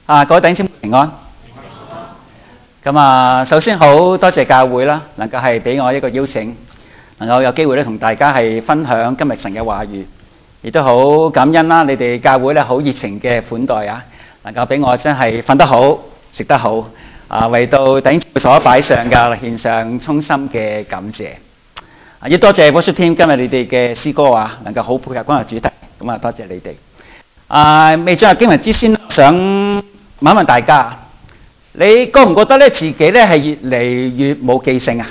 各位弟兄姊妹平安。咁首先好多謝教會啦，能夠係俾我一個邀請，能夠有機會咧同大家係分享今日神嘅話語，亦都好感恩啦。你哋教會咧好熱情嘅款待啊，能夠俾我真係瞓得好、食得好為到弟兄姊妹所擺上嘅獻上衷心嘅感謝。亦多謝 worship team 今日你哋嘅詩歌能夠好配合今日主題，咁多謝你哋。未進入經文之先，想問一問大家，你覺唔覺得咧自己咧係越嚟越冇記性啊？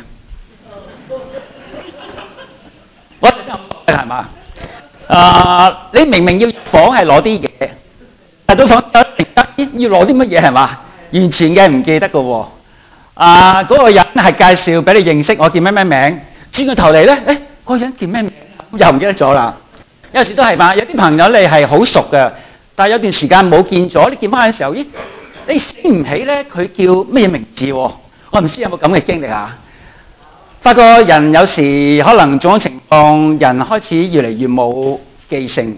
我真係係嘛？你明明要入房係攞啲嘢，但到房突然間要攞啲乜嘢係嘛？完全嘅唔記得㗎喎。嗰個人係介紹俾你認識，我叫咩名？轉個頭嚟咧，嗰個人叫咩名？又唔記得咗啦。有時都係嘛，有啲朋友你係好熟嘅，但係有段時間冇見咗，你見翻嘅時候，咦，你醒唔起咧佢叫咩名字喎？我唔知有冇咁嘅經歷啊？發覺人有時可能種種情況，人開始越嚟越冇記性。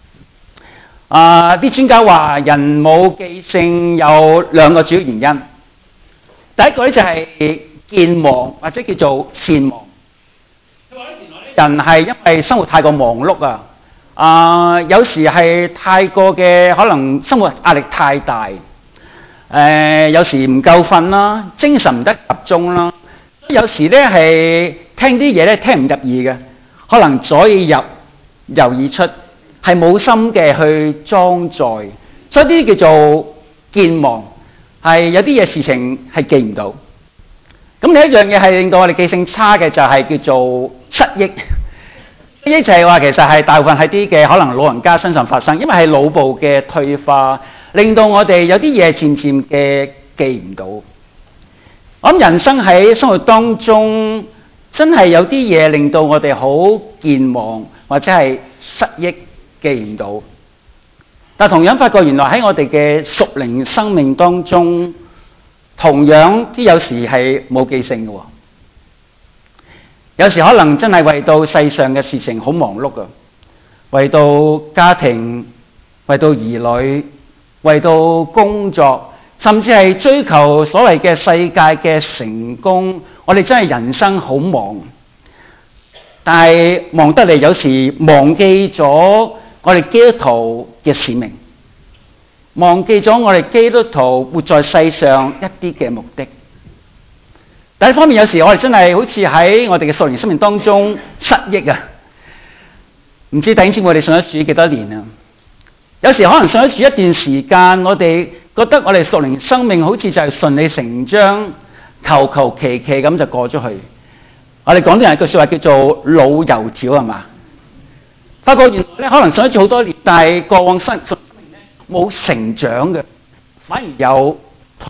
啲專家話人冇記性有兩個主要原因。第一個咧就係健忘或者叫做善忘。人係因為生活太過忙碌有時係太過嘅可能生活壓力太大，有時唔夠瞓啦，精神唔得集中啦，有時咧係聽啲嘢咧聽唔入耳嘅，可能左耳入右耳出，係冇心嘅去裝載，所以啲叫做健忘，係有啲嘢事情係記唔到。咁另一樣嘢係令到我哋記性差嘅就係叫做失憶。失憶就係話其實係大部分喺啲嘅可能老人家身上發生，因為係腦部嘅退化，令到我哋有啲嘢漸漸嘅記唔到。我諗人生喺生活當中真係有啲嘢令到我哋好健忘或者係失憶記唔到。但同樣發覺原來喺我哋嘅屬靈生命當中，同樣啲有時係冇記性嘅喎。有時可能真係為到世上嘅事情好忙碌為到家庭，為到兒女，為到工作，甚至係追求所謂嘅世界嘅成功，我哋真係人生好忙。但係忙得嚟，有時忘記咗我哋基督徒嘅使命，忘記咗我哋基督徒活在世上一啲嘅目的。第一方面，有時我哋真係好似喺我哋嘅屬靈生命當中失憶唔知弟兄姊妹我哋信咗主幾多年啊？有時可能信咗主一段時間，我哋覺得我哋屬靈生命好似就係順理成章、求求其其咁就過咗去。我哋廣東人有句說話叫做老油條係嘛？發覺原來咧可能信咗主好多年，但係過往生命咧冇成長嘅，反而有。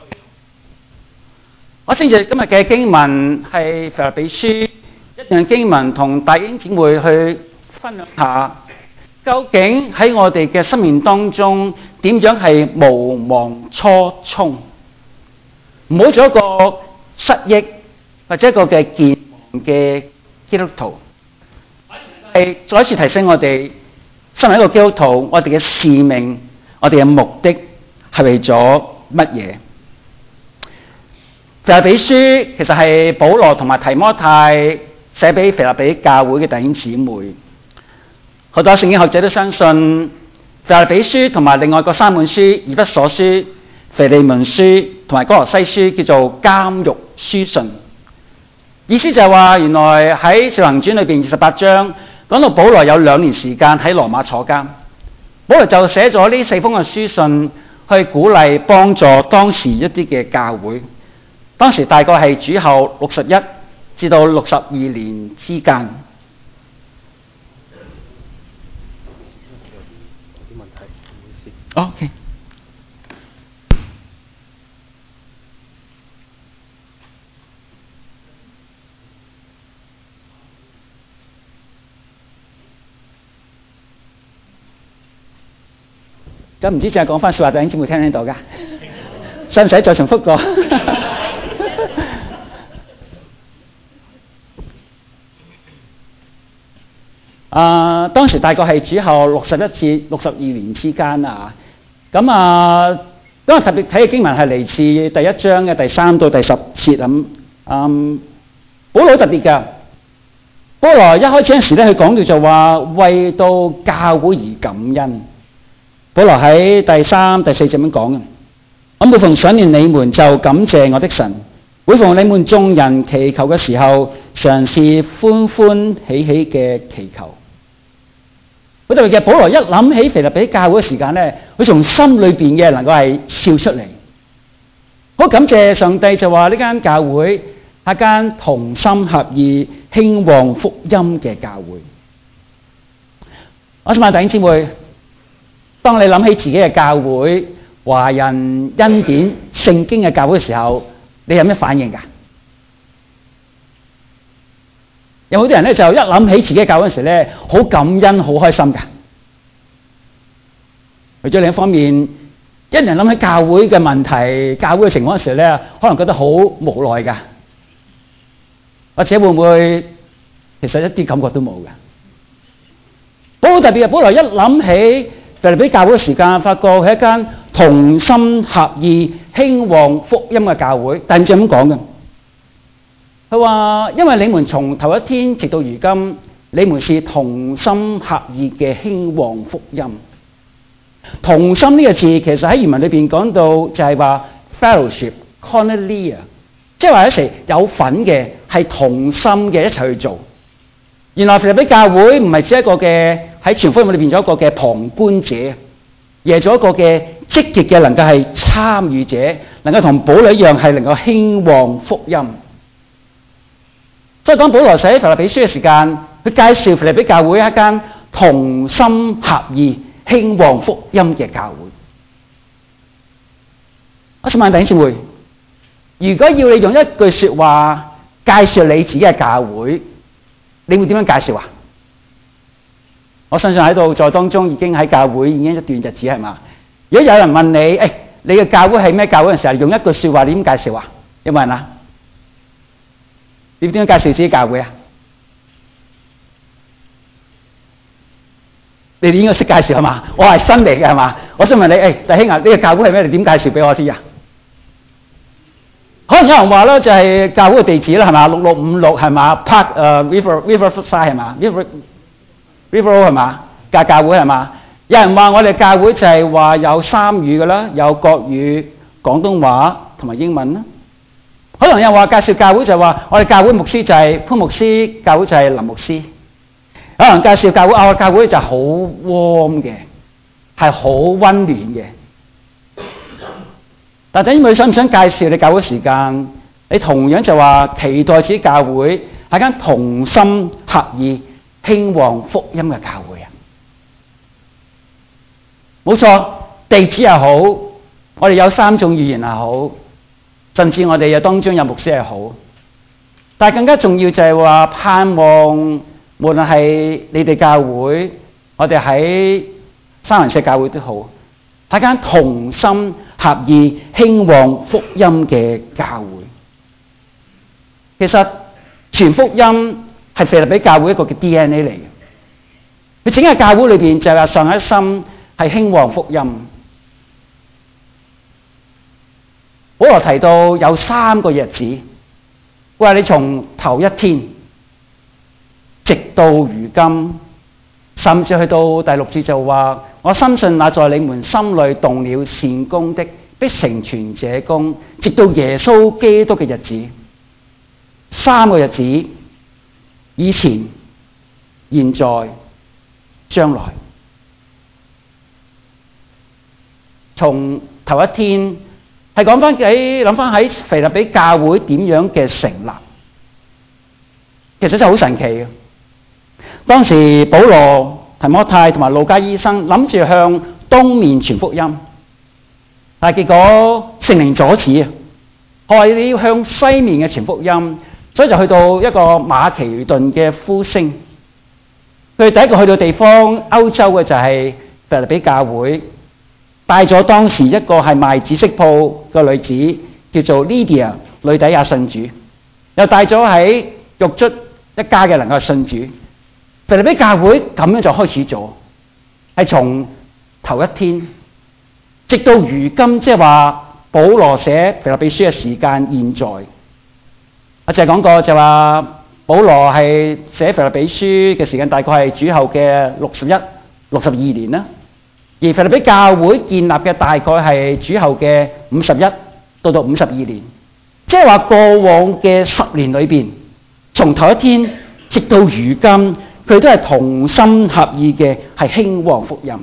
我先至今日嘅經文係腓立比書一段經文，同弟兄姊妹去分享下，究竟喺我哋嘅生命當中點樣係無忘初衷，唔好做一個失憶或者一個嘅健忘嘅基督徒。係再一次提醒我哋，身為一個基督徒，我哋嘅使命、我哋嘅目的係為咗乜嘢？腓立比書其實係保羅同埋提摩太寫俾腓立比教會嘅弟兄姊妹。好多聖經學者都相信腓立比書同埋另外嗰三本書，以弗所書、腓利門書同埋哥羅西書叫做監獄書信。意思就係話，原來喺《使徒行傳》裏邊28章講到保羅有2年時間喺羅馬坐監，保羅就寫咗呢4封嘅書信去鼓勵幫助當時一啲嘅教會。當時大概係主後61至到62年之間。OK。咁唔知淨係講翻說話，弟兄姊妹聽唔聽到㗎？使唔使再重複過？當時大概係主後61至62年之間咁咁我特別睇嘅經文係嚟自第一章嘅第3到第10節咁。保羅好特別㗎。保羅一開始嗰陣時咧，佢講到就話為到教會而感恩。保羅喺第3、第4節咁講嘅。我每逢想念你們，就感謝我的神。每逢你們眾人祈求嘅時候，常是歡歡喜喜嘅祈求。好特別嘅，保羅一諗起腓立比教會嘅時間咧，佢從心裏邊嘅能夠係笑出嚟。好感謝上帝就話呢間教會係一間同心合意興旺福音嘅教會。我想問弟兄姊妹，當你諗起自己嘅教會華人恩典聖經嘅教會嘅時候，你有咩反應㗎？有好多人咧就一諗起自己嘅教會嗰時咧，好感恩、好開心㗎。或者另一方面，一人諗起教會嘅問題、教會嘅情況嗰時咧，可能覺得好無奈㗎。或者會唔會其實一啲感覺都冇㗎？好特別嘅，保羅一諗起腓立比教會嘅時間，發覺係一間同心合意興旺福音嘅教會。但係咁講嘅。佢話：因為你們從頭一天直到如今，你們是同心合意嘅興旺福音。同心呢個字其實喺原文裏邊講到就係話 fellowship、koinonia， 即係話一齊有份嘅，係同心嘅一齊去做。原來腓立比教會唔係只一個嘅喺傳福音裏邊咗一個嘅旁觀者，而係做一個嘅積極嘅能夠係參與者，能夠同保羅一樣係能夠興旺福音。所以講保羅寫腓立比書嘅時間，佢介紹腓立比教會一間同心合意興旺福音嘅教會。我想問弟兄姊妹，如果要你用一句說話介紹你自己嘅教會，你會點樣介紹啊？我相信喺度在當中已經喺教會已經一段日子係嘛？如果有人問你，你嘅教會係咩教會嘅時候，用一句說話，你點介紹啊？有冇人啊？你點樣介紹自己教會啊？你哋應該識介紹係嘛？我係新嚟嘅係嘛？我想問你，弟兄啊，呢個教會係咩？你點介紹俾我知啊？可能有人話咧，就係教會嘅地址啦，係嘛？6656係嘛 ？Park Riverside 係嘛 ？River Road 係嘛？教會係嘛？有人話我哋教會就係話有3語嘅啦，有國語、廣東話同埋英文啦。可能有人話介紹教會就係話我哋教會牧師就係潘牧師，教會就係林牧師。可能介紹教會，我教會就好 warm 嘅，係好溫暖嘅。但係因為你想唔想介紹你教會時間，你同樣就話期待自己教會係間同心合意興旺福音嘅教會啊！冇錯，地址又好，我哋有3種語言又好。甚至我哋嘅當中有牧師係好，但係更加重要就係話盼望，無論係你哋教會，我哋喺三藩市教會都好，係間同心合意興旺福音嘅教會。其實傳福音係腓立比教會一個嘅 DNA 嚟嘅，佢整個教會裏邊就係話上一心係興旺福音。保羅提到有3個日子，佢話你從頭一天直到如今，甚至去到第6節就話，我深信那在你們心裏動了善工的，必成全這工，直到耶穌基督嘅日子。3個日子，以前、現在、將來。從頭一天係講翻諗翻喺腓立比教會點樣嘅成立，其實真係好神奇嘅。當時保羅、提摩太同埋路加醫生諗住向東面傳福音，但係結果聖靈阻止啊，話你要向西面嘅傳福音，所以就去到一個馬其頓嘅呼聲。佢第一個去到地方歐洲嘅就係腓立比教會。帶咗當時一個係賣紫色鋪嘅女子，叫做 Lydia 女底亞信主，又帶咗喺獄卒一家嘅能夠信主。腓立比教會咁樣就開始咗，係從頭一天直到如今，即係話保羅寫腓立比書嘅時間現在。我就係講過就話保羅係寫腓立比書嘅時間大概係主後嘅61、62年啦。而腓立比教會建立嘅大概係主後嘅51到52年，即係話過往嘅10年裏邊，從頭一天直到如今，佢都係同心合意嘅係興旺福音。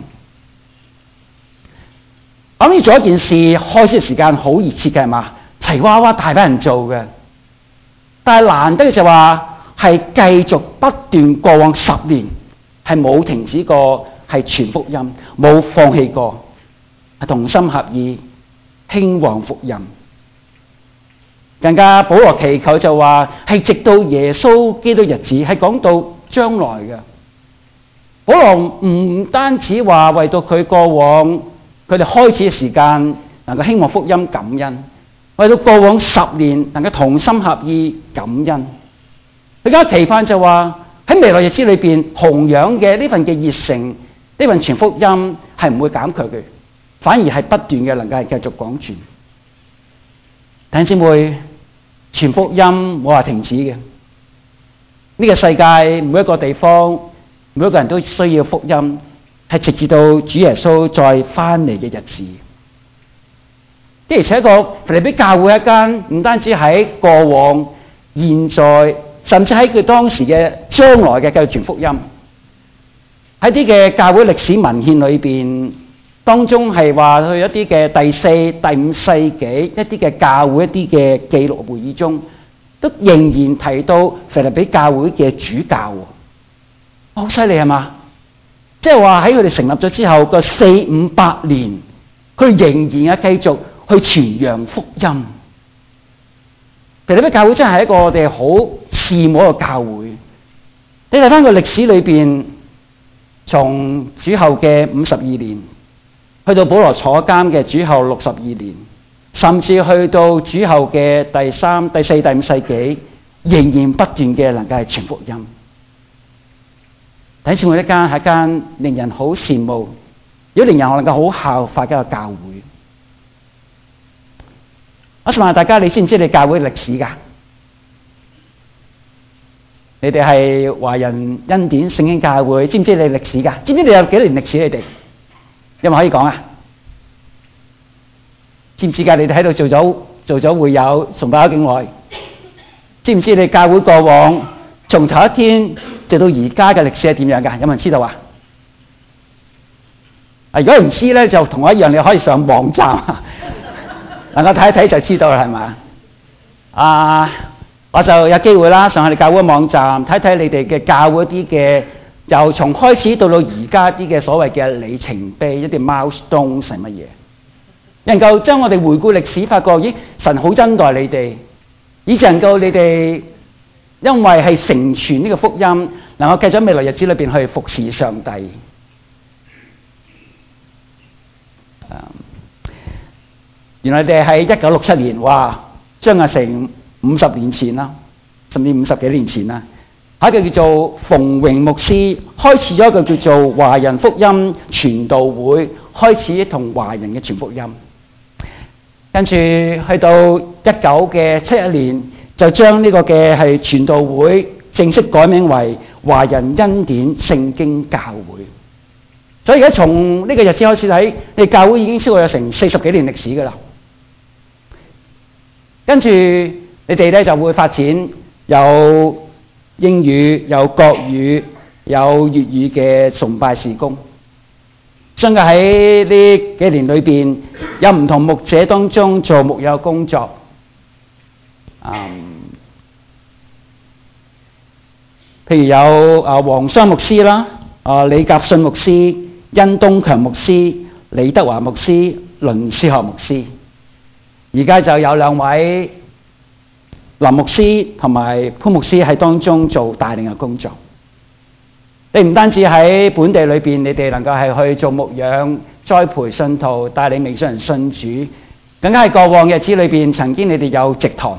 我諗要做一件事，開始嘅時間好熱切嘅係嘛，齊娃娃大班人做嘅，但係難得嘅就話係繼續不斷過往10年係冇停止過。係傳福音，冇放棄過，係同心合意興旺福音。更加保羅祈求就話係直到耶穌基督日子，係講到將來嘅。保羅唔單止話為到佢過往佢哋開始嘅時間能夠興旺福音感恩，為到過往10年能夠同心合意感恩。佢家期盼就話喺未來日子裏邊，同樣嘅呢份嘅熱誠。呢份傳福音係唔會減卻嘅，反而係不斷嘅能夠係繼續廣傳。弟兄姊妹，傳福音冇話停止嘅。呢個世界每一個地方，每一個人都需要福音，係直至到主耶穌再翻嚟嘅日子。的而且確，腓立比教會一間唔單止喺過往、現在，甚至喺佢當時嘅將來嘅繼續傳福音。喺啲嘅教會歷史文獻裏邊，當中係話去一啲嘅第4、第5世紀一啲嘅教會一啲嘅記錄會議中，都仍然提到腓立比教會嘅主教，好犀利係嘛？即係話喺佢哋成立咗之後個400-500年，佢哋仍然係繼續去傳揚福音。腓立比教會真係一個我哋好羨慕嘅教會。你睇翻個歷史裏邊。從主後嘅52年，去到保羅坐監嘅主後62年，甚至去到主後嘅第3、第4、第5世紀，仍然不斷嘅能夠係傳福音。睇似我一間係一間令人好羨慕，如果令人能夠好效法嘅一個教會。我想問大家，你知唔知你教會歷史㗎？你哋係華人恩典聖經教會，知唔知你歷史㗎？知唔知你有幾年歷史？你哋有冇可以講啊？知唔知㗎？你哋喺度做咗會友，崇拜咗幾耐？知唔知你教會過往從頭一天直到而家嘅歷史係點樣㗎？有冇人知道啊？如果唔知咧，就同我一樣，你可以上網站，能夠睇一睇就知道啦，係咪？我就有機會啦，上去你教會網站睇睇你哋嘅教會啲嘅，由從開始到而家啲嘅所謂嘅里程碑，一啲 milestone 係乜嘢？能夠將我哋回顧歷史，發覺咦，神好恩待你哋，以致能夠你哋因為係成全呢個福音，能夠繼續喺未來日子裏邊去服侍上帝。原來你哋喺1967年，哇，將近成50年前啦，甚至50幾年前啦，一個叫做馮榮牧師開始咗一個叫做華人福音傳道會，開始同華人嘅傳福音。跟住去到1971年，就將呢個嘅係傳道會正式改名為華人恩典聖經教會。所以而家從呢個日子開始睇，你教會已經超過有成40幾年歷史㗎啦。跟住你哋咧就會發展有英語、有國語、有粵語嘅崇拜事工。相繼喺呢幾年裏邊，有唔同牧者當中做牧友工作。譬如有黃雙牧師啦、李甲信牧師、殷東強牧師、李德華牧師、倫思學牧師。而家就有2位林牧師同埋潘牧師喺當中做帶領嘅工作。你唔單止喺本地裏邊，你哋能夠係去做牧養、栽培信徒、帶領未信人信主，更加係過往嘅日子裏邊，曾經你哋有植堂。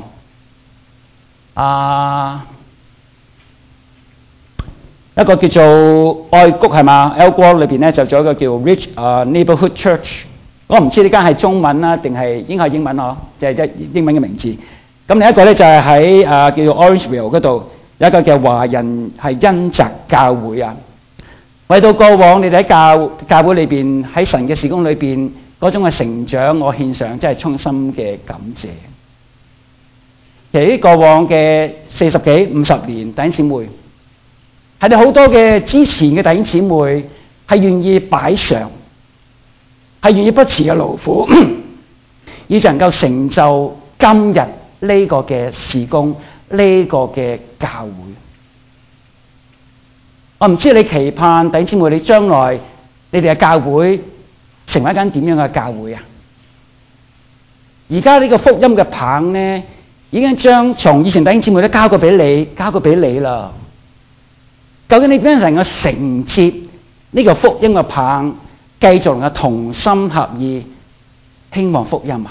一個叫做愛谷係嘛 ，L 國裏邊咧就做一個叫 Rich Neighborhood Church， 我唔知呢間係中文啦，定係應該係英文嗬，即係英文嘅名字。咁另一個咧就係喺叫做 Orangeville 嗰度有一個叫華人係恩澤教會啊。為到過往你哋喺教會裏邊喺神嘅事工裏邊嗰種嘅成長，我獻上真係衷心嘅感謝。其實喺過往嘅40幾50年，弟兄姊妹係你好多嘅之前嘅弟兄姊妹係願意擺上，係願意不辭嘅勞苦，以能夠成就今日呢個嘅事工，呢個嘅教會。我唔知你期盼弟兄姊妹，你將來你哋嘅教會成為一間點樣嘅教會啊？而家呢個福音嘅棒咧，已經將從以前弟兄姊妹都交過俾你啦。究竟你點樣能夠承接呢個福音嘅棒，繼續能夠同心合意興旺福音啊？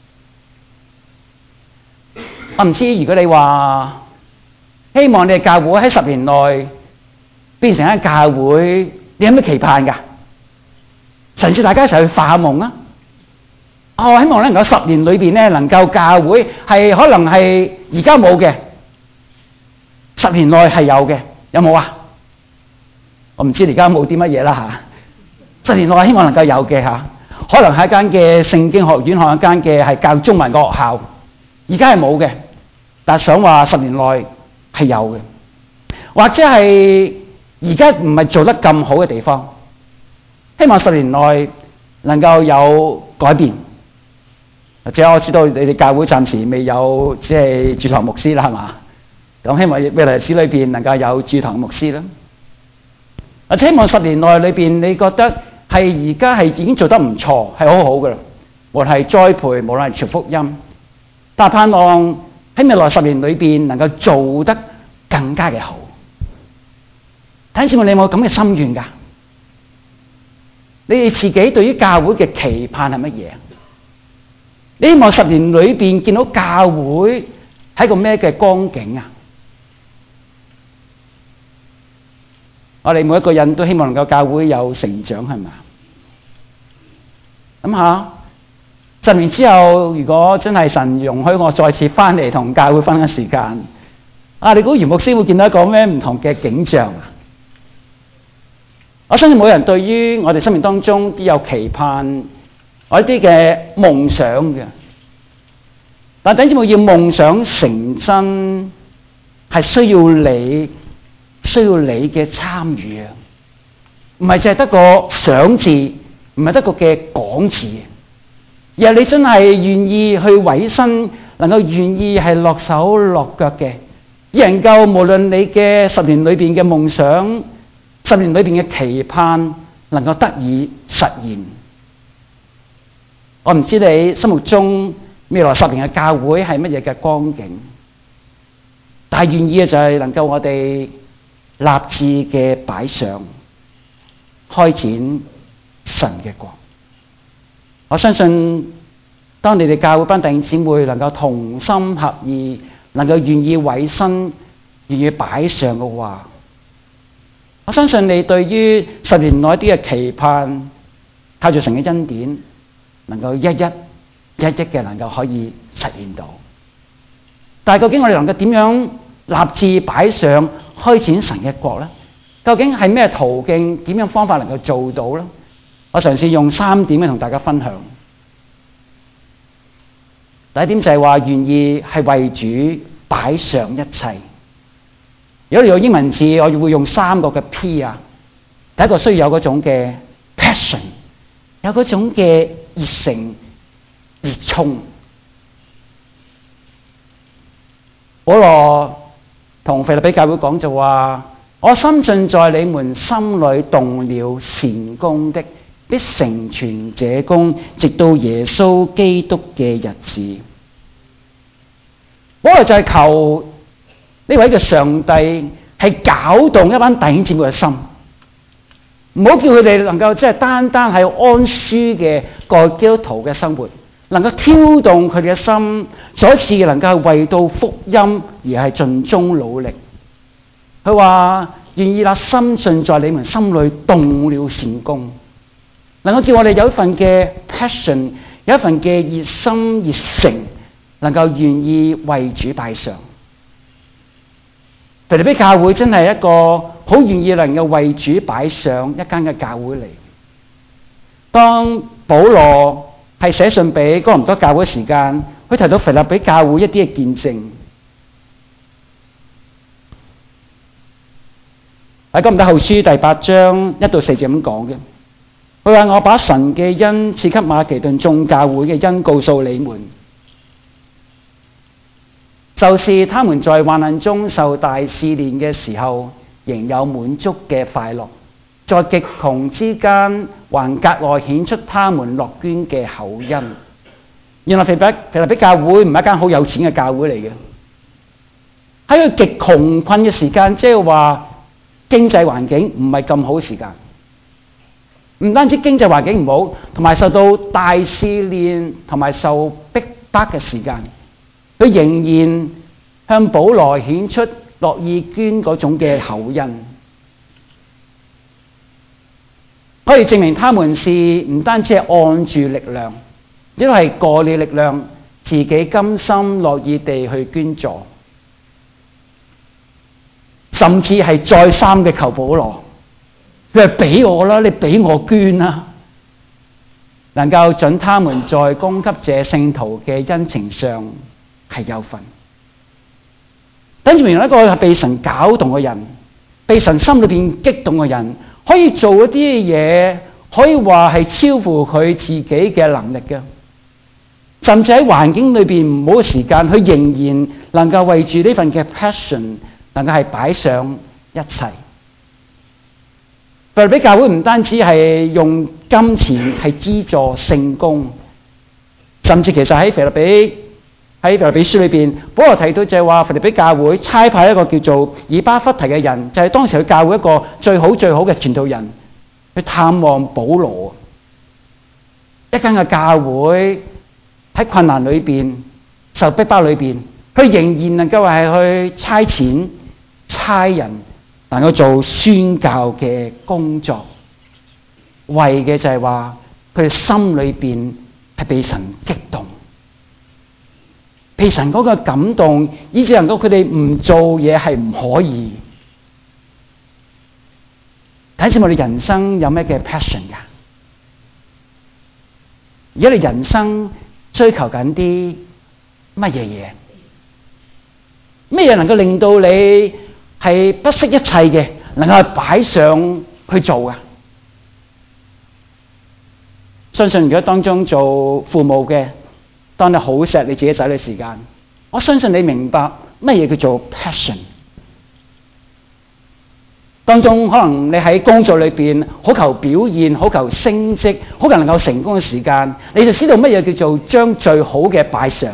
我唔知如果你話希望你嘅教會喺10年內變成一間教會，你有咩期盼㗎？甚至大家一齊去發夢啊！我希望咧能夠10年裏邊咧能夠教會係可能係而家冇嘅，10年內係有嘅，有冇啊？我唔知而家冇啲乜嘢啦嚇。10年內希望能夠有嘅嚇，可能係一間嘅聖經學院，可能一間嘅係教中文嘅學校，而家係冇嘅，但係想話10年內係有嘅，或者係而家唔係做得咁好嘅地方，希望10年內能夠有改變。或者我知道你哋教會暫時未有即係駐堂牧師啦，係嘛？咁希望未來日子裏邊能夠有駐堂牧師啦。或者希望10年內裏邊，你覺得係而家係已經做得唔錯，係好好噶啦。無論係栽培，無論係傳福音，但盼望喺未來10年裏邊能夠做得更加嘅好。睇下你有冇咁嘅心願㗎？你哋自己對於教會嘅期盼係乜嘢？你希望10年裏邊見到教會係個咩嘅光景啊？我哋每一個人都希望能夠教會有成長，係咪？諗下10年之後，如果真係神容許我再次翻嚟同教會分享時間，你估袁牧師會見到一個咩唔同嘅景象啊？我相信每人對於我哋生命當中都有期盼，我一啲嘅夢想嘅，但等陣要夢想成真，係需要你嘅參與啊！唔係淨係得個想字，唔係得個嘅講字，而係你真係願意去委身，能夠願意係落手落腳嘅，能夠無論你嘅10年裏邊嘅夢想，10年裏邊嘅期盼，能夠得以實現。我唔知你心目中未來10年嘅教會係乜嘢嘅光景，但係願意嘅就係能夠我哋立志嘅擺上，開展神嘅國。我相信當你哋教會班弟兄姊妹能夠同心合意，能夠願意委身，願意擺上嘅話，我相信你對於10年內啲嘅期盼，靠住神嘅恩典，能夠一一嘅能夠可以實現到。但係究竟我哋能夠點樣立志擺上開展神嘅國咧？究竟係咩途徑？點樣方法能夠做到咧？我嘗試用3點去同大家分享。第一點就係話願意係為主擺上一切。如果你用英文字，我會用3個嘅 P 啊。第一個需要有嗰種嘅 passion， 有嗰種嘅熱誠、熱衷。保羅同腓立比教會講就話：我深信在你們心裏動了善工的，必成全這工，直到耶穌基督嘅日子。保羅就係求呢位嘅上帝係攪動一班弟兄姊妹嘅心，唔好叫佢哋能夠即係單單係安舒嘅過基督徒嘅生活，能夠挑動佢哋嘅心，再一次能夠為到福音而係盡忠努力。佢話願意啦，深信在你們心裏動了善工。 能夠叫我哋有一份嘅 passion， 有一份嘅熱心熱誠，能夠願意為主擺上。腓立比教會真係一個好願意能夠為主擺上一間嘅教會嚟。當保羅係寫信俾哥林多教會嘅時間，佢提到腓立比教會一啲嘅見證。喺哥林多後書第8章1到4節咁講嘅，佢話：我把神嘅恩賜給馬其頓眾教會嘅恩告訴你們，就是他們在患難中受大試煉嘅時候，仍有滿足嘅快樂，在極窮之間還格外顯出他們樂捐嘅厚恩。原來腓立比教會唔係一間好有錢嘅教會嚟嘅，喺佢極窮困嘅時間，即係話經濟環境唔係咁好嘅時間，唔單止經濟環境唔好，同埋受到大試煉同埋受逼迫嘅時間，佢仍然向保羅顯出樂意捐嗰種嘅厚恩，可以證明他們是唔單止係按住力量，亦都係過了力量，自己甘心樂意地去捐助，甚至係再三嘅求保羅，佢係俾我啦，你俾我捐啦，能夠准他們在供給這聖徒嘅恩情上係有份。等住原來一個係被神搞動嘅人，被神心裏邊激動嘅人，可以做一啲嘢，可以話係超乎佢自己嘅能力嘅，甚至喺環境裏邊唔好嘅時間，佢仍然能夠為住呢份嘅 passion， 能夠係擺上一切。腓立比教會唔單止係用金錢係資助聖工，甚至其實喺腓立比書裏邊，保羅提到就係話腓立比教會差派一個叫做以巴弗提嘅人，就係當時佢教會一個最好嘅傳道人，去探望保羅。一間嘅教會喺困難裏邊、受逼迫裏邊，佢仍然能夠係去差遣、差人，能夠做宣教嘅工作，為嘅就係話佢哋心裏邊係被神激動。被神嗰個感動，以致能夠佢哋唔做嘢係唔可以。睇下我哋人生有咩嘅 passion 噶？而家你人生追求緊啲乜嘢嘢？咩嘢能夠令到你係不惜一切嘅，能夠擺上去做啊？相信如果當中做父母嘅，當你好錫你自己仔女時間，我相信你明白乜嘢叫做 passion。當中可能你喺工作裏邊好求表現、好求升職、好求能夠成功嘅時間，你就知道乜嘢叫做將最好嘅擺上。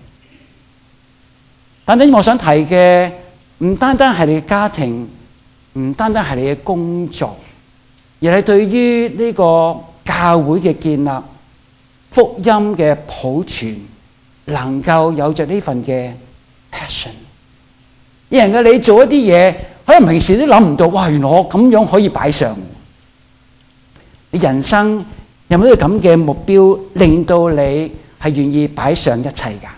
但係我想提嘅唔單單係你嘅家庭，唔單單係你嘅工作，而係對於呢個教會嘅建立、福音嘅普傳，能夠有着呢份嘅 passion。有人嘅你做一啲嘢，可能平時都諗唔到，哇！原來我咁樣可以擺上。你人生有冇呢個咁嘅目標，令到你係願意擺上一切㗎？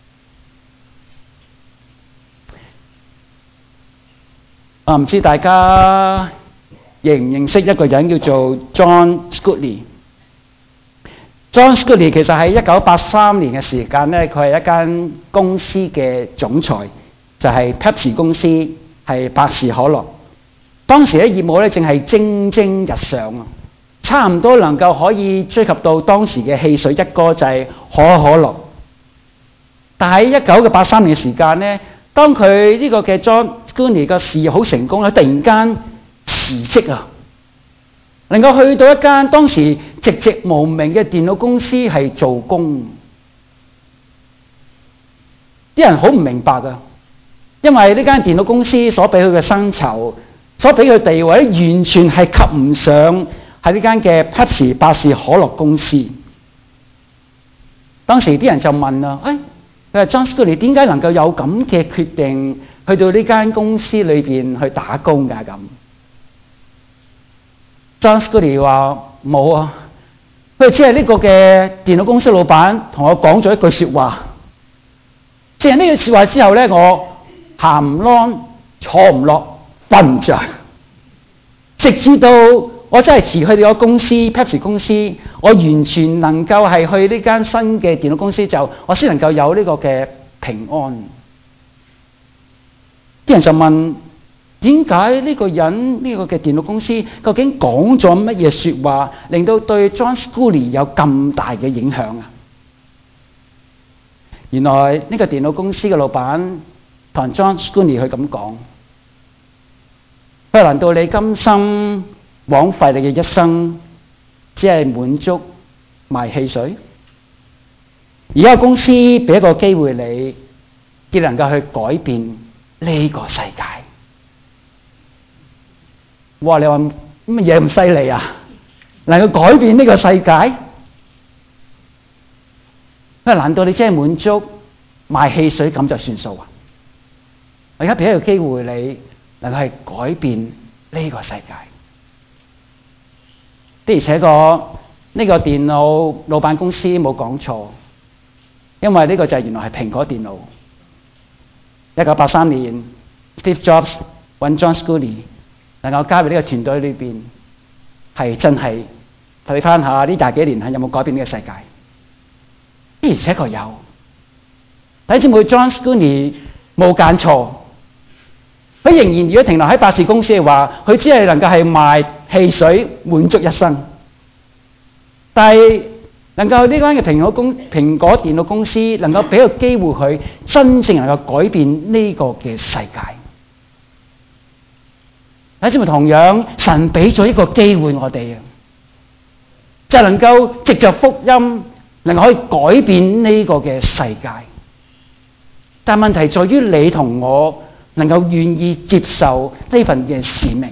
我唔知大家認唔認識一個人叫做 John Sculley。John Sculley 其實喺1983年嘅時間咧，佢係一間公司嘅總裁，就係 Pepsi 公司，係百事可樂。當時咧業務咧正係蒸蒸日上啊，差唔多能夠可以追及到當時嘅汽水一哥就係可口可樂。但喺1983年嘅時間咧，當佢呢個嘅 John Sculley 嘅事業好成功咧，突然間辭職啊！能夠去到一間當時寂寂無名嘅電腦公司係做工，啲人好唔明白㗎，因為呢間電腦公司所俾佢嘅薪酬、所俾佢地位，完全係及唔上喺呢間嘅 Pepsi 百事可樂公司。當時啲人就問啦：佢話 John Sculley 點解能夠有咁嘅決定去到呢間公司裏邊去打工㗎？咁John Sculley 話冇啊， 佢只係呢個嘅電腦公司老闆同我講咗一句說話，即係呢句說話之後咧，我行唔安，坐唔落，瞓唔着，直至到我真係辭去咗個公司 Pepsi 公司，我完全能夠係去呢間新嘅電腦公司，就我先能夠有呢個嘅平安。啲人就問，點解呢個人呢個嘅電腦公司究竟講咗乜嘢說話，令到對 John Sculley 有咁大嘅影響啊？原來呢個電腦公司嘅老闆同 John Sculley 佢咁講，佢話難道你甘心枉費你嘅一生，只係滿足賣汽水？而家公司俾一個機會你，亦能夠去改變呢個世界。哇！你話乜嘢咁犀利啊？能夠改變呢個世界？佢話難道你真係滿足賣汽水咁就算數啊？我而家俾一個機會你，能夠去改變呢個世界。的而且確，呢個電腦老闆公司冇講錯，因為呢個就係原來係蘋果電腦。1983年 ，Steve Jobs 揾 John Sculley 能夠加入呢個團隊裏邊，係真係睇翻下呢廿幾年係有冇改變呢個世界？的而且確有。弟兄姊妹 ，John Sculley 冇揀錯，佢仍然如果停留喺百事公司嘅話，佢只係能夠係賣汽水滿足一生。但係能夠呢間嘅蘋果電腦公司能夠俾個機會佢真正能夠改變呢個嘅世界。弟兄姊妹，同樣神俾咗一個機會我哋啊，就係能夠藉着福音能夠可以改變呢個嘅世界。但問題在於你同我能夠願意接受呢份嘅使命。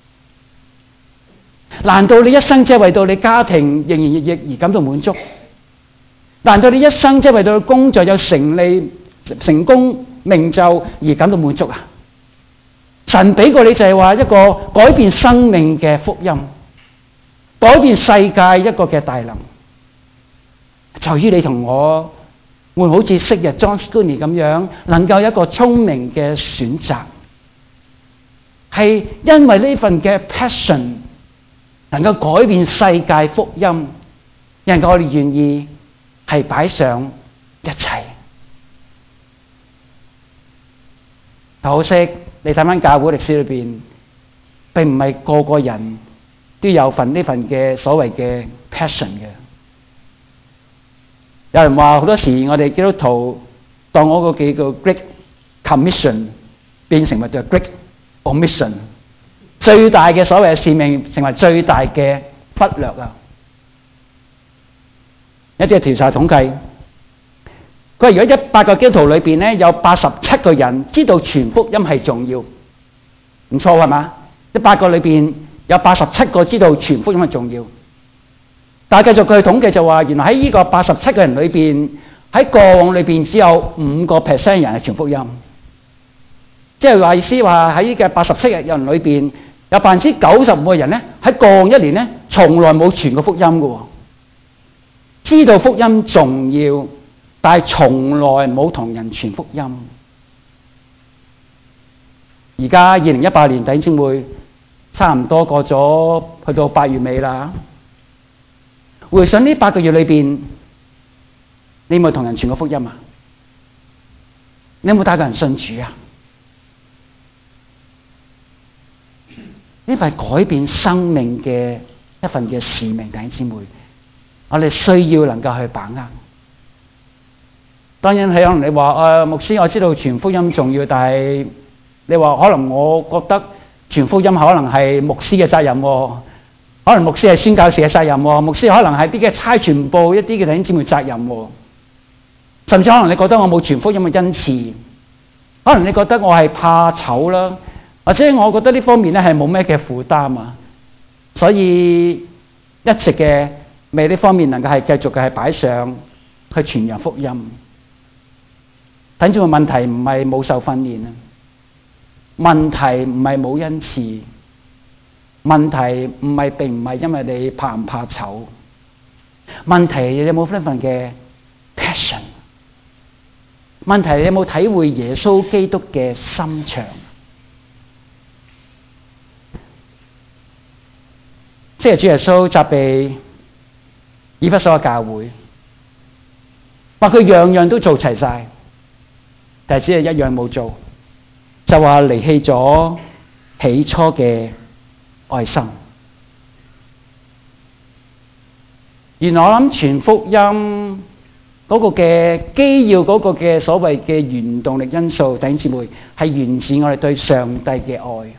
難道你一生只係為到你家庭營營役役而感到滿足？難道你一生只係為到工作有成功名就而感到滿足啊？神俾過你就係話一個改變生命嘅福音，改變世界一個嘅大能，就於你同我會好似昔日 John Sculley 咁樣，能夠有一個聰明嘅選擇，係因為呢份嘅 passion 能夠改變世界福音，讓我哋願意係擺上一切。可惜你睇翻教會歷史裏邊，並唔係個個人都有呢份嘅所謂嘅 passion 嘅。有人話好多時我哋基督徒當嗰個幾個 Great Commission 變成為咗 Great Omission， 最大嘅所謂嘅使命成為最大嘅忽略啊！一啲嘅調查統計，佢話如果100個基督徒裏邊咧，有87個人知道傳福音係重要，唔錯係嘛？100個裏邊有87個知道傳福音係重要。但係繼續佢統計就話，原來喺呢個87個人裏邊，喺過往裏邊只有5% 人係傳福音，即係話意思話喺呢個87個人裏邊，有95%嘅人咧喺過往一年咧，從來冇傳過福音嘅，知道福音重要，但係從來冇同人傳福音。而家2018年弟兄姊妹差唔多過咗，去到8月尾啦。回想呢8個月裏邊，你有冇同人傳過福音啊？你有冇帶個人信主啊？呢份改變生命嘅一份嘅使命，弟兄姊妹，我哋需要能夠去把握。當然係可能你話牧師，我知道傳福音重要，但係你話可能我覺得傳福音可能係牧師嘅責任喎。可能牧師係宣教士嘅責任，牧師可能係啲嘅差傳部一啲嘅弟兄姊妹責任，甚至可能你覺得我冇傳福音嘅恩賜，可能你覺得我係怕醜啦，或者我覺得呢方面咧係冇咩嘅負擔啊，所以一直嘅未呢方面能夠係繼續嘅係擺上去傳揚福音。睇住個問題唔係冇受訓練啊，問題唔係冇恩賜。問題並唔係因為你怕唔怕醜， 問題你有冇呢份嘅 passion？ 問題你有冇體會耶穌基督嘅心腸？即係主耶穌責備以弗所嘅教會，話佢樣樣都做齊晒，但係只係一樣冇做，就話離棄咗起初嘅愛心。原來我諗傳福音嗰個嘅基要，嗰個嘅所謂嘅原動力因素，弟兄姊妹，係源自我哋對上帝嘅愛。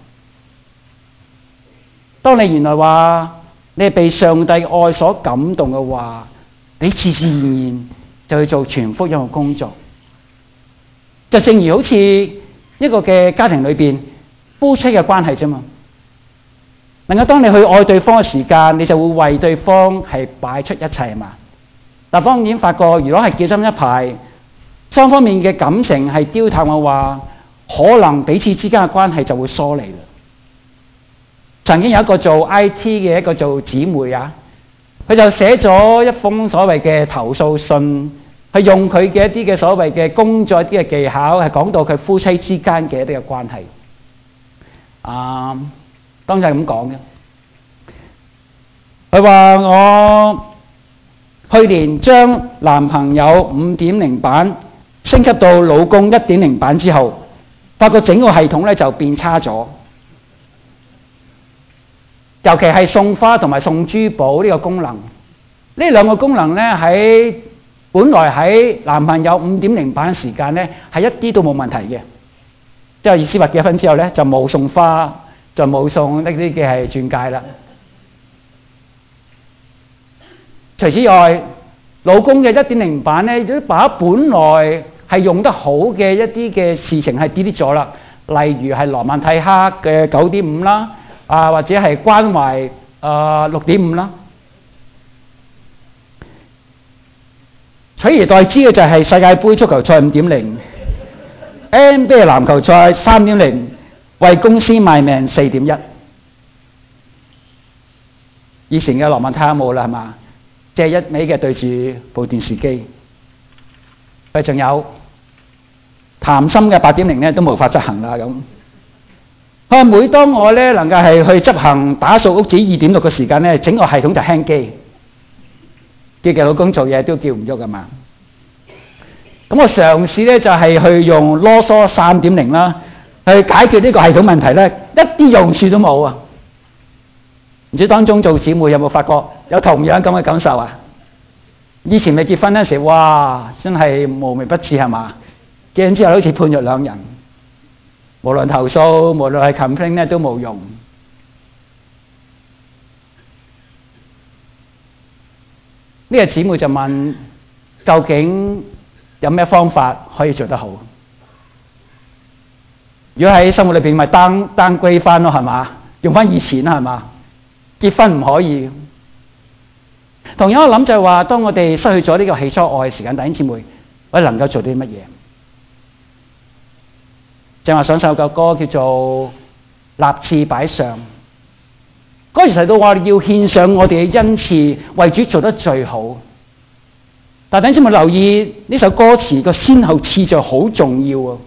當你原來話你係被上帝愛所感動嘅話，你自自然然就去做傳福音嘅工作。就正如好似一個嘅家庭裏邊夫妻嘅關係啫嘛。能夠當你去愛對方嘅時間，你就會為對方係擺出一切嘛。但當然發覺，如果係叫心一排，雙方面嘅感情係丟淡嘅話，可能彼此之間嘅關係就會疏離啦。曾經有一個做 IT 嘅一個做姊妹啊，佢就寫咗一封所謂嘅投訴信，係用佢嘅一啲嘅所謂嘅工作一啲嘅技巧，係講到佢夫妻之間嘅一啲嘅關係。當時係咁講嘅，佢話我去年將男朋友 5.0 版升級到老公 1.0 版之後，發覺整個系統咧就變差咗。尤其係送花同埋送珠寶呢個功能，呢兩個功能咧喺本來喺男朋友 5.0 版時間咧係一啲都冇問題嘅，即係意思話結婚之後咧就冇送花，就冇送呢啲嘅係鑽戒啦。除此之外，老公嘅 1.0 版咧都把本來係用得好嘅一啲嘅事情係 delete 咗啦，例如係羅曼蒂克嘅 9.5 啦。或者係關懷6.5啦，取而代之嘅就係世界盃足球賽 5.0、NBA 籃球賽 3.0， 為公司賣命 4.1。以前嘅羅曼蒂克冇啦，係嘛？即係一味嘅對住部電視機。仲有談心嘅 8.0 咧，都無法執行啦咁。每當我咧能夠係去執行打掃屋子 2.6 嘅時間咧，整個系統就輕機，叫嘅老公做嘢都叫唔喐噶嘛。咁我嘗試咧就係去用囉嗦 3.0 啦，去解決呢個系統問題咧，一啲用處都冇啊！唔知當中做姊妹有冇發覺有同樣咁嘅感受啊？以前未結婚嗰陣時，哇，真係無微不至係嘛？結婚之後好似判若兩人。無論投訴，無論係 complain 咧，都冇用。呢個姊妹就問：究竟有咩方法可以做得好？如果喺生活裏邊咪downgrade翻咯，係嘛？用翻以前啦，係嘛？結婚唔可以。同樣我諗就係話，當我哋失去咗呢個起初愛嘅時間，弟兄姊妹，我哋能夠做啲乜嘢？正話上首個歌叫做立志擺上，嗰時提到話要獻上我哋嘅恩賜，為主做得最好。但等陣咪留意呢首歌詞個先後次序好重要啊！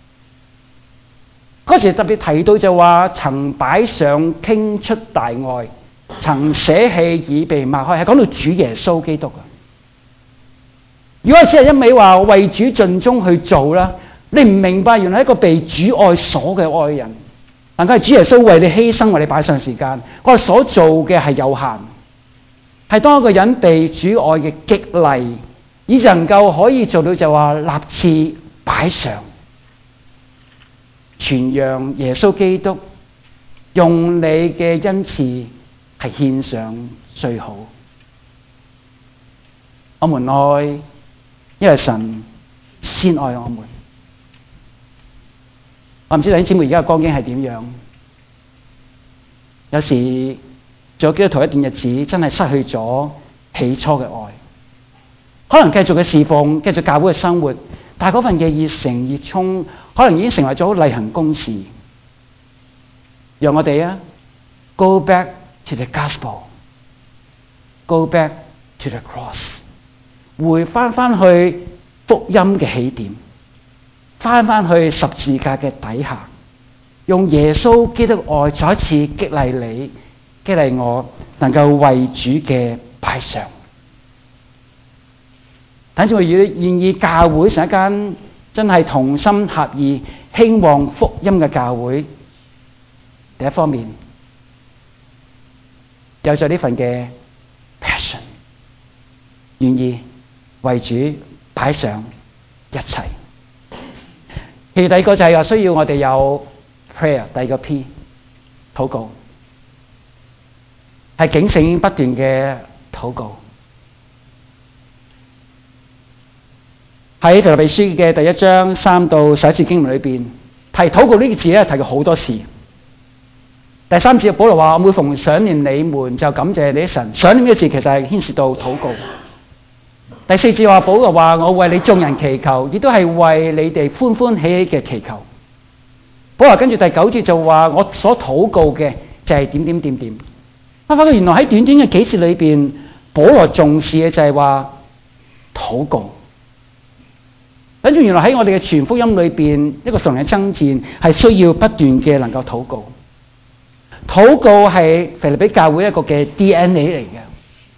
嗰時特別提到就話曾擺上傾出大愛，曾捨棄已被擘開，係講到主耶穌基督啊！如果只係一味話為主盡忠去做啦，你唔明白，原來一個被主愛所嘅愛人，能夠係主耶穌為你犧牲，為你擺上時間，我哋所做嘅係有限，係當一個人被主愛嘅激勵，以至能夠可以做到就話立志擺上，傳揚耶穌基督，用你嘅恩賜係獻上最好。我們愛，因為神先愛我們。我唔知弟兄姊妹而家嘅光景係點樣？有時做基督徒一段日子，真係失去咗起初嘅愛，可能繼續嘅侍奉，繼續教會嘅生活，但係嗰份嘅熱誠熱衷，可能已經成為咗例行公事。讓我哋Go back to the gospel，Go back to the cross， 回翻去福音嘅起點，翻去十字架嘅底下，用耶穌基督愛再一次激勵你、激勵我，能夠為主嘅擺上。等住我願意教會成一間真係同心合意興旺福音嘅教會。第一方面有咗呢份嘅 passion， 願意為主擺上一切。其實第二個就係話需要我哋有 prayer， 第二個 P 禱告，係警醒不斷嘅禱告。喺腓立比書嘅第1章3到11節經文裏邊，提禱告呢個字咧，提過好多次。第3節保羅話：我每逢想念你們，就感謝你神。想念呢個字其實係牽涉到禱告。第4節話保羅話：我為你眾人祈求，亦都係為你哋歡歡喜喜嘅祈求。保羅跟住第9節就話：我所禱告嘅就係點點點點。我發覺原來喺短短嘅幾節裏邊，保羅重視嘅就係話禱告。跟住原來喺我哋嘅全福音裏邊，一個屬靈嘅爭戰係需要不斷嘅能夠禱告。禱告係腓立比教會一個嘅 DNA 嚟嘅，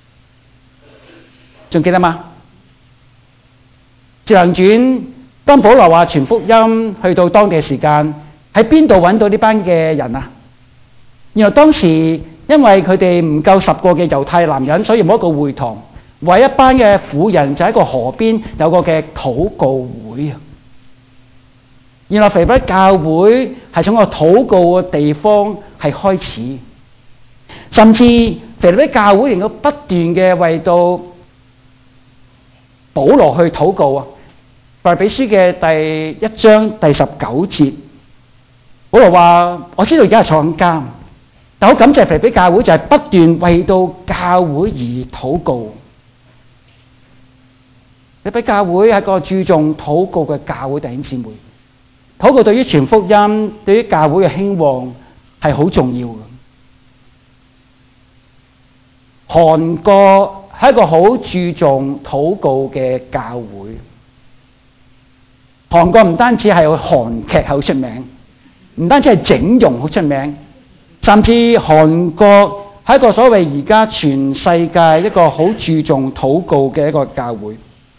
仲記得嗎？《使徒行傳》當保羅話傳福音去到當地嘅時間，喺邊度揾到呢班嘅人啊？原來當時因為佢哋唔夠10個嘅猶太男人，所以冇一個會堂。為一班嘅婦人就喺個河邊有個嘅禱告會啊！原來腓立比教會係從個禱告嘅地方係開始，甚至腓立比教會能夠不斷嘅為到保羅去禱告啊！腓立比書嘅第1章第19節，保羅話：我知道而家係坐緊監，但好感謝腓立比教會就係不斷為到教會而禱告。腓立比教會係個注重禱告嘅教會，弟兄姊妹，禱告對於傳福音、對於教會嘅興旺係好重要嘅。韓國係一個好注重禱告嘅教會。韓國唔單止係韓劇好出名，唔單止係整容好出名，甚至韓國係一個所謂而家全世界一個好注重禱告嘅一個教會。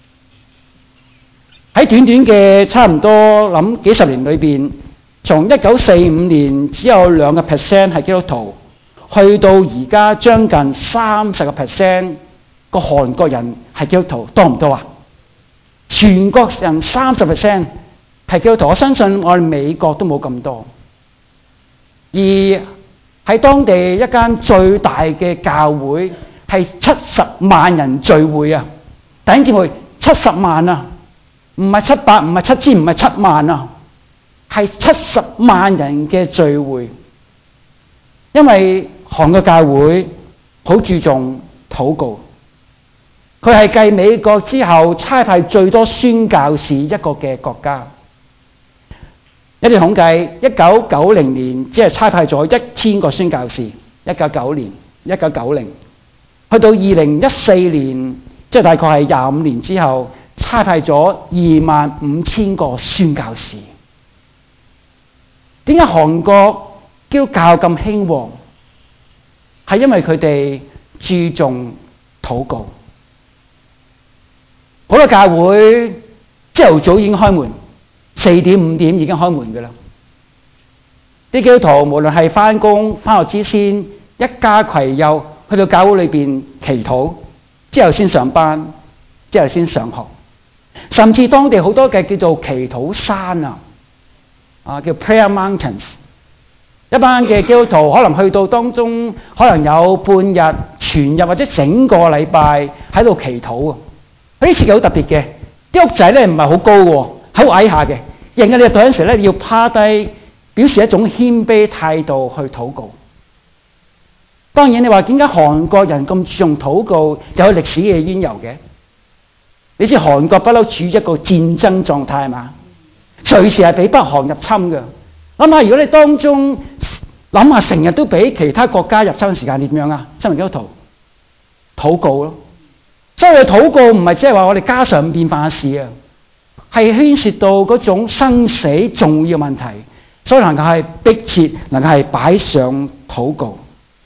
喺短短嘅差唔多諗幾十年裏邊，從1945年只有2% 係基督徒，去到而家將近30% 個韓國人係基督徒，多唔多啊？全國人30% 係基督徒，我相信我哋美國都冇咁多。而喺當地一間最大嘅教會係70萬人聚會啊！弟兄姊妹，70萬啊！唔係700，唔係7000，唔係7萬啊，係70萬人嘅聚會。因為韓國教會好注重禱告，佢係繼美國之後差派最多宣教士一個嘅國家。有啲統計，1990年只係差派咗1000個宣教士，1990去到2014年，即係大概係25年之後，差派咗25000個宣教士。點解韓國基督教咁興旺？係因為佢哋注重禱告。好多教會朝頭早已經開門，4點5點已經開門㗎啦。啲基督徒無論係返工返學之先，一家攜幼去到教會裏邊祈禱，之後先上班，之後先上學。甚至當地好多嘅叫做祈禱山啊，叫 Prayer Mountains。一班嘅基督徒可能去到當中，可能有半日、全日或者整個禮拜喺度祈禱啊！嗰啲設計好特別嘅，啲屋仔咧唔係好高喎，好矮下嘅。人嘅你到嗰陣時咧要趴低，表示一種謙卑態度去禱告。當然你話點解韓國人咁注重禱告，有歷史嘅淵由嘅。你知韓國不嬲處於一個戰爭狀態係嘛？隨時係俾北韓入侵嘅。諗下如果你當中諗下成日都俾其他國家入侵嘅時間點樣啊？身為基督徒禱告咯， 所以禱告唔係即係話我哋家常便飯嘅事啊，係牽涉到嗰種生死重要問題，所以能夠係迫切，能夠係擺上禱告。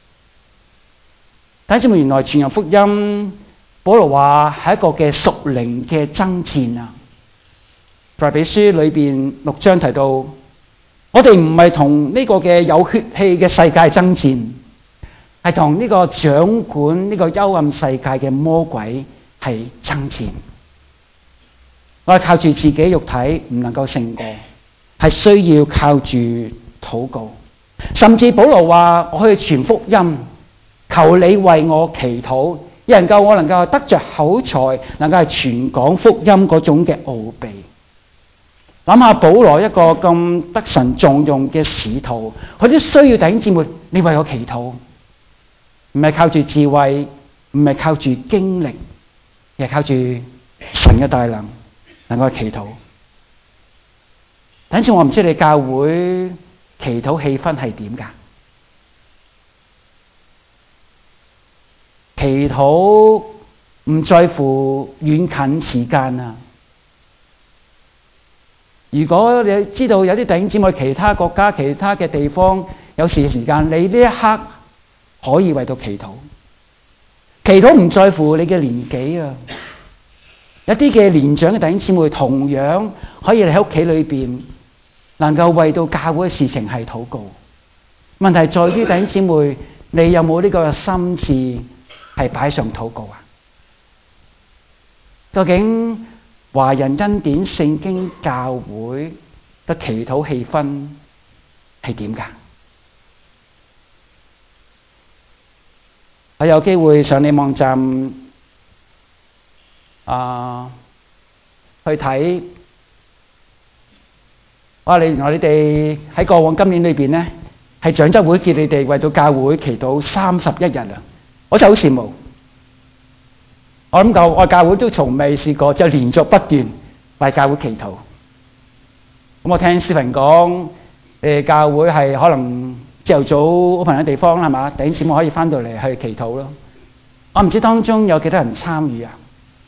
弟兄姊妹，原來傳揚福音，保羅話係一個嘅屬靈嘅爭戰啊。腓立比書裏邊6章提到，我哋唔係同呢個嘅有血氣嘅世界爭戰，係同呢個掌管呢個幽暗世界嘅魔鬼係爭戰。我係靠住自己肉體唔能夠勝過，係需要靠住禱告。甚至保羅話：我去傳福音，求你為我祈禱，有人救我能夠得着口才，能夠係傳講福音嗰種嘅奧秘。諗下保羅一個咁得神重用嘅使徒，佢都需要弟兄姊妹，你為我祈禱，唔係靠住智慧，唔係靠住經歷，而係靠住神嘅大能夠祈禱。等陣我唔知你教會祈禱氣氛係點㗎？祈禱唔在乎遠近時間啊！如果你知道有啲弟兄姊妹其他國家、其他嘅地方有時間，你呢一刻可以為到祈禱。祈禱唔在乎你嘅年紀啊！一啲嘅年長嘅弟兄姊妹同樣可以喺屋企裏邊能夠為到教會嘅事情係禱告。問題在於弟兄姊妹，你有冇呢個心志係擺上禱告啊？究竟華人恩典聖經教會嘅祈禱氣氛係點㗎？我有機會上你網站去睇，原來你哋喺過往今年裏邊咧，係長執會叫你哋為到教會祈禱31日啊！我就好羨慕。我諗我教會都從未試過，就連續不斷為教會祈禱。咁我聽思文講，教會係可能朝頭早好朋友嘅地方係嘛？弟兄姊妹可以翻到嚟去祈禱咯。我唔知當中有幾多人參與啊？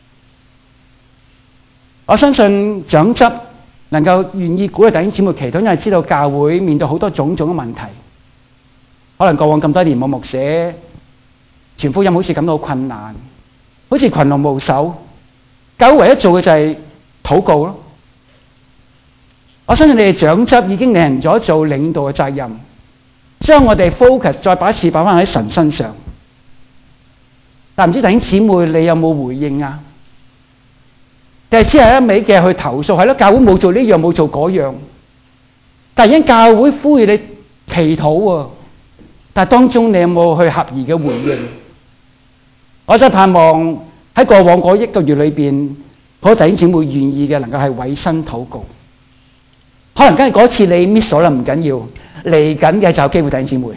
我相信長執能夠願意鼓勵弟兄姊妹祈禱，因為知道教會面對好多種種嘅問題。可能過往咁多年冇牧者傳福音，好似感到困難。好似群龍無首，教會唯一做嘅就係禱告咯。我相信你哋長執已經履行咗做領導嘅責任，將我哋 focus 再把一次擺翻喺神身上。但唔知弟兄姊妹你有冇回應啊？定係只係一味嘅去投訴？係咯，教會冇做呢樣冇做嗰樣，但係因教會呼籲你祈禱喎，但係當中你有冇去合宜嘅回應？我真係盼望喺過往嗰1個月裏邊，嗰弟兄姊妹願意嘅能夠係委身禱告。可能跟住嗰次你 miss 咗啦，唔緊要，嚟緊嘅就有機會。弟兄姊妹，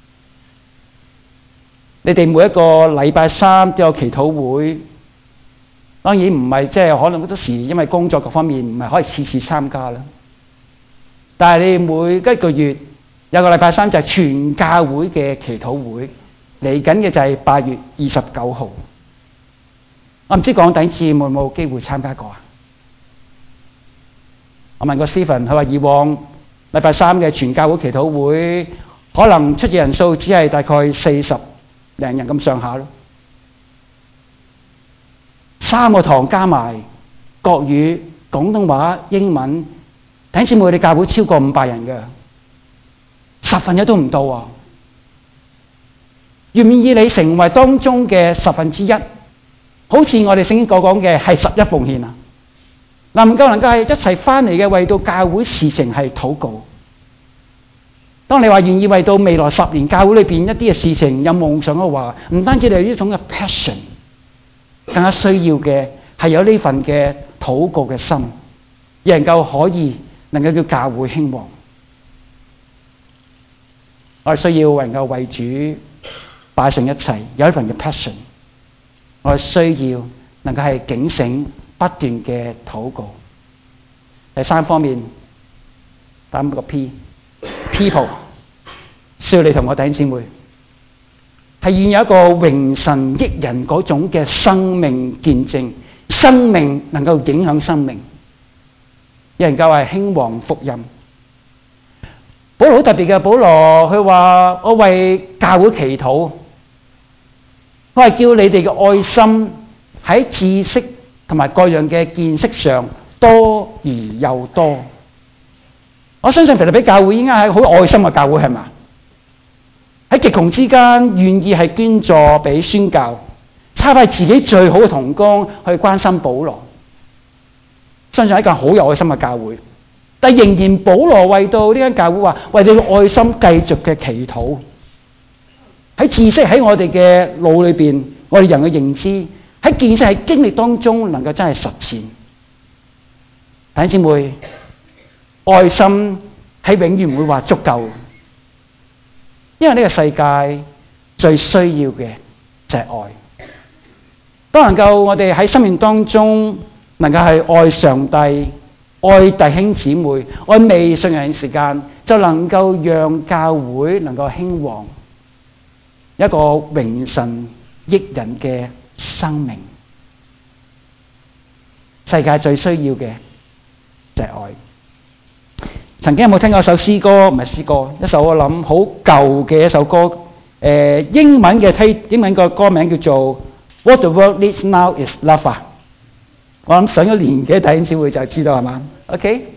你哋每一個禮拜3都有祈禱會，當然唔係即係可能好多時因為工作各方面唔係可以次次參加啦。但係你每1個月有個禮拜3就係全教會嘅祈禱會。嚟緊嘅就係8月29號，我唔知講弟兄姊妹有冇機會參加過啊？我問過 Stephen， 佢話以往禮拜3嘅全教會祈禱會，可能出席人數只係大概40零人咁上下咯。3個堂加埋國語、廣東話、英文，弟兄姊妹你教會超過500人嘅，1/10都唔到啊！願唔願意你成為當中嘅1/10？好似我哋聖經講嘅係11奉獻啊！能夠係一齊翻嚟嘅，為到教會事情係禱告。當你話願意為到未來10年教會裏邊一啲嘅事情有夢想嘅話，唔單止你有呢種嘅 passion， 更加需要嘅係有呢份嘅禱告嘅心，能夠叫教會興旺。我哋需要能夠為主擺上一切，有一份嘅 passion。我哋需要能夠係警醒不斷嘅禱告。第3方面，打個 P，people 需要你同我弟兄姊妹係願有一個榮神益人嗰種嘅生命見證，生命能夠影響生命。有人教係興旺福音。保羅好特別嘅，保羅佢話：我為教會祈禱，我係叫你哋嘅愛心喺知識同埋各樣嘅見識上多而又多。我相信腓立比教會應該係好愛心嘅教會，係嘛？喺極窮之間願意係捐助俾宣教，差派自己最好嘅同工去關心保羅。相信係一個好有愛心嘅教會。但仍然保羅為到呢間教會話，為你嘅愛心繼續嘅祈禱，喺知識喺我哋嘅腦裏邊，我哋人嘅認知喺見識喺經歷當中能夠真係實踐。弟兄姊妹，愛心係永遠唔會話足夠，因為呢個世界最需要嘅就係愛。都能夠我哋喺生命當中能夠係愛上帝、愛弟兄姊妹、愛未信人嘅時間，就能夠讓教會能夠興旺一個榮神益人嘅生命。世界最需要嘅就係愛。曾經有冇聽過一首詩歌？唔係詩歌，一首我諗好舊嘅一首歌。英文嘅歌名叫做 What the World Needs Now Is Love。我諗上咗年紀弟兄姊妹就知道係嘛 ？OK。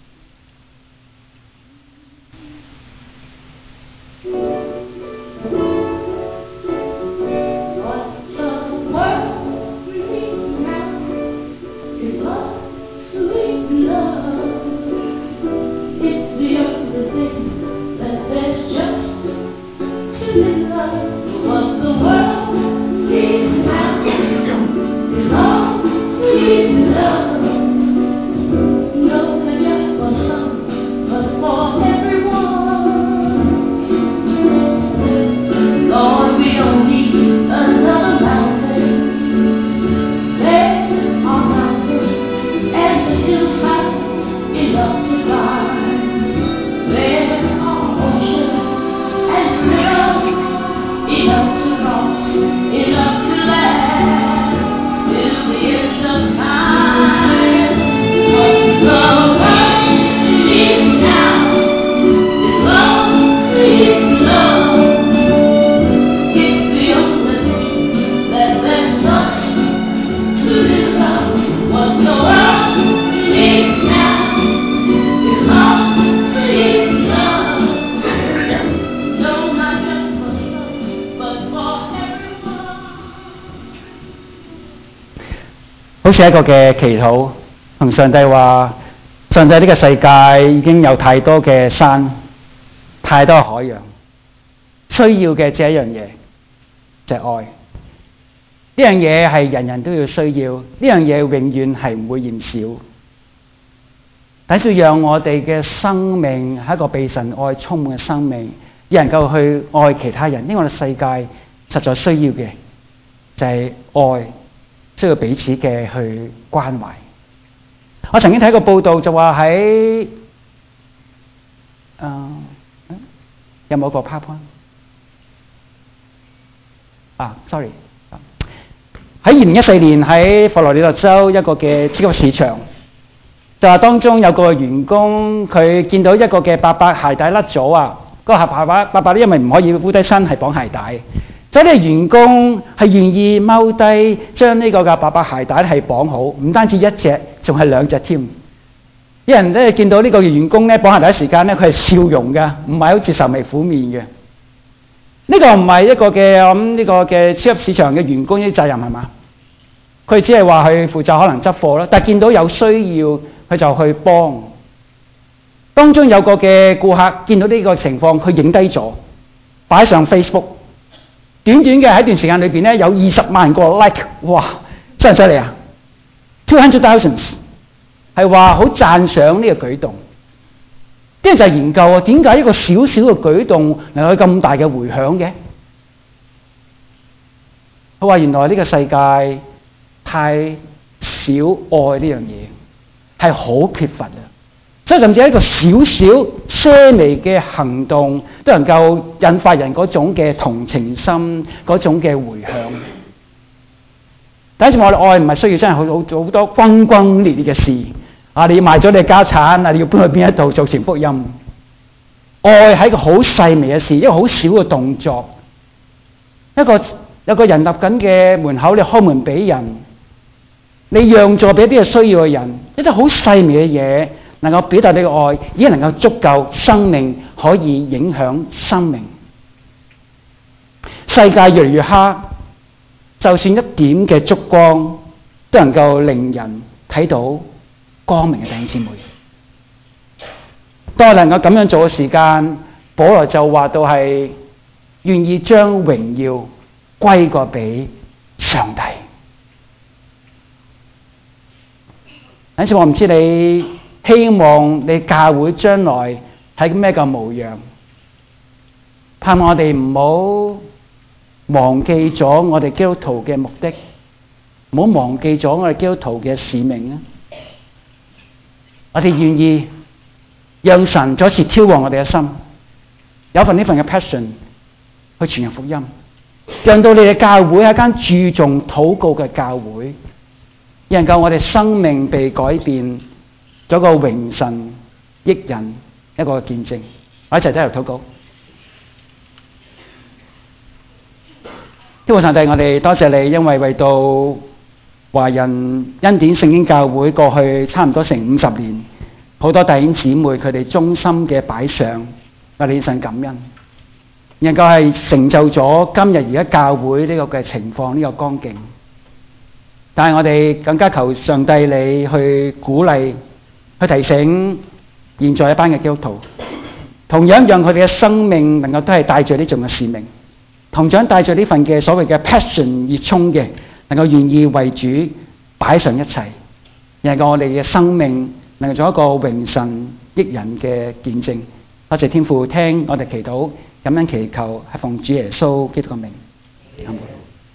好似一個嘅祈禱，同上帝話：上帝，呢個世界已經有太多嘅山，太多海洋，需要嘅只一樣嘢，就係愛。呢樣嘢係人人都要需要，呢樣嘢永遠係唔會嫌少。但係要讓我哋嘅生命係一個被神愛充滿嘅生命，能夠去愛其他人。因為我哋世界實在需要嘅就係愛。需要彼此嘅去關懷。我曾經睇過報道，就話喺有冇個 PowerPoint？ sorry。喺2014年喺佛羅里達州一個嘅超級市場，就話當中有個員工佢見到一個嘅伯伯鞋帶甩咗啊！個伯伯因為唔可以烏低身係綁鞋帶。所以呢個員工係願意踎低，將呢個嘅伯伯鞋帶係綁好，唔單止一隻，仲係兩隻添。有人咧見到呢個員工咧綁鞋帶時間咧，佢係笑容㗎，唔係好似愁眉苦面嘅。呢個唔係一個嘅呢個嘅超級市場嘅員工啲責任係嘛？佢只係話佢負責可能執貨啦，但係見到有需要，佢就去幫。當中有個嘅顧客見到呢個情況，佢影低咗，擺上 Facebook。短短嘅喺一段時間裏邊咧，有20萬個 like， 哇，犀唔犀利啊 ？200,000 係話好讚賞呢個舉動。啲人就係研究啊，點解一個小小嘅舉動能夠有咁大嘅迴響嘅？佢話原來呢個世界太少愛呢樣嘢，係好缺乏啊！ 所以甚至一個少少些微嘅行動，都能夠引發人嗰種嘅同情心，嗰種嘅回響。第一次我哋愛唔係需要真係好多轟轟烈烈嘅事啊！你要賣咗你嘅家產啊！你要搬去邊一度做全福音？愛係一個好細微嘅事，一個好小嘅動作。有個人立緊嘅門口，你開門俾人，你讓座俾一啲需要嘅人，一啲好細微嘅嘢，能夠表達你嘅愛，已經能夠足夠生命可以影響生命。世界越嚟越黑，就算一點嘅燭光，都能夠令人睇到光明嘅弟兄姊妹。當我能夠咁樣做嘅時間，保羅就話到係願意將榮耀歸過俾上帝。有時我唔知你希望你教會將來係咩嘅模樣，盼望我哋唔好忘記咗我哋基督徒嘅目的，唔好忘記咗我哋基督徒嘅使命啊！我哋願意讓神再一次挑旺我哋嘅心，有呢份嘅 passion 去傳揚福音，讓到你嘅教會係一間注重禱告嘅教會，能夠我哋生命被改變，做一個榮神益人一個見證。我一齊低頭禱告。天父上帝，我哋多謝你，因為到華人恩典聖經教會過去差唔多成50年，好多弟兄姊妹佢哋忠心嘅擺上，我哋神感恩，能夠係成就咗今日而家教會呢個嘅情況，呢個光景。但係我哋更加求上帝你去鼓勵，去提醒現在一班嘅基督徒，同樣讓佢哋嘅生命能夠都係帶住呢種嘅使命，同樣帶住呢份嘅所謂嘅 passion 熱衷嘅，能夠願意為主擺上一切，能夠我哋嘅生命能夠做一個榮神益人嘅見證。多謝天父聽我哋祈禱，感恩祈求係奉主耶穌基督嘅名。阿門。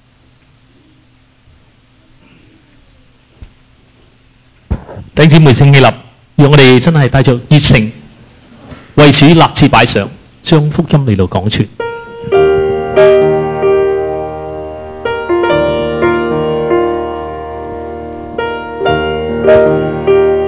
弟兄姊妹請起立，讓我哋真係帶着熱誠為主立志擺上，將福音嚟到講傳。